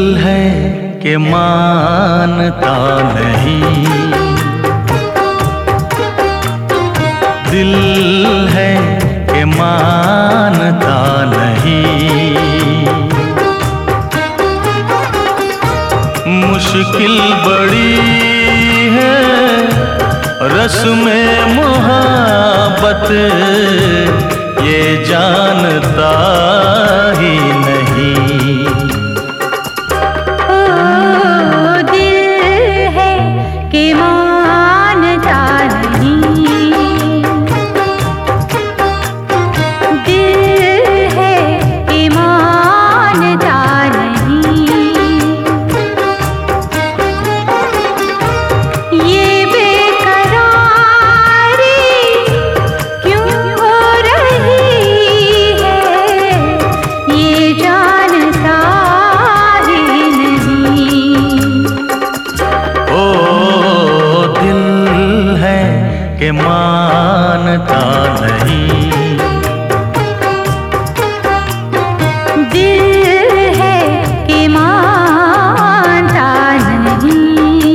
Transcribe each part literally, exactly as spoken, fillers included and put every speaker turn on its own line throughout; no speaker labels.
है कि मानता नहीं, दिल है कि मानता नहीं। मुश्किल बड़ी है रस्म मोहब्बत, ये जानता ही नहीं।
ओ दिल है कि मानता नहीं, दिल है कि मानता नहीं। ये बेकरारी क्यों हो रही है, ये जानता ही नहीं।
ओ दिल है कि मानता नहीं,
दिल है कि मानता नहीं।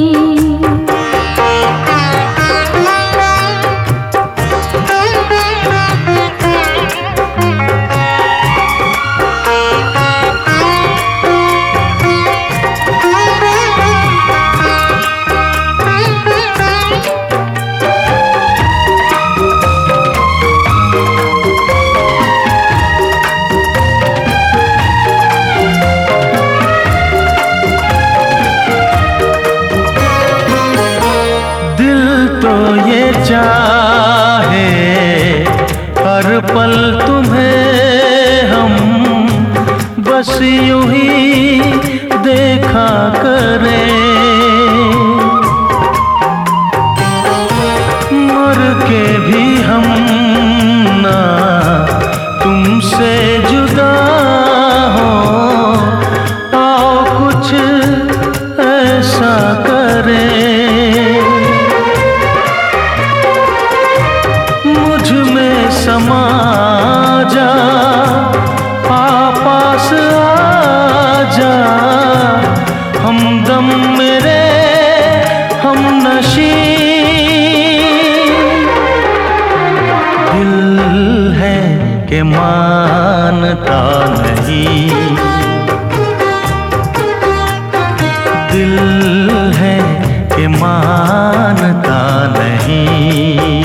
तो ये चाहे हर पल तुम्हें हम बस यूं ही देखा करें, मर के भी हम ना तुमसे जुदा हो। आओ कुछ ऐसा करें, समा जा पास आ जा, हमदम मेरे हम नशी। दिल है कि मानता नहीं, दिल है कि मानता नहीं।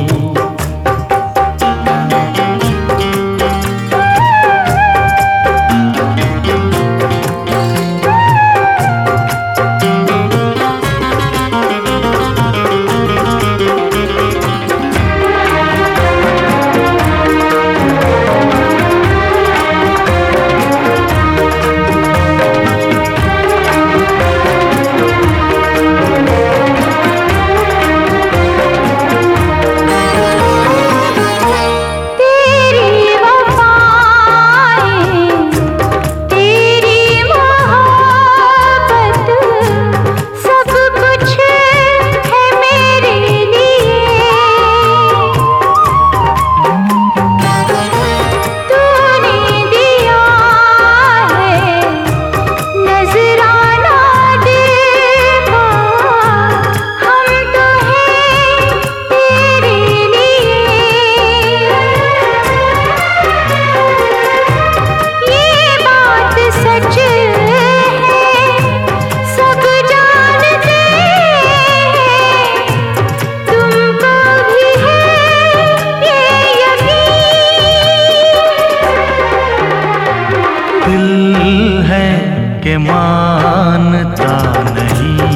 दिल है कि मानता नहीं,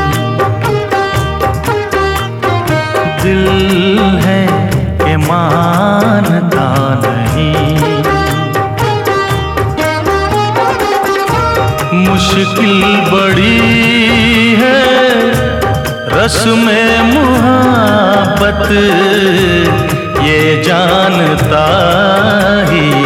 दिल है कि मानता नहीं। मुश्किल बड़ी है रस्म मोहब्बत, ये जानता ही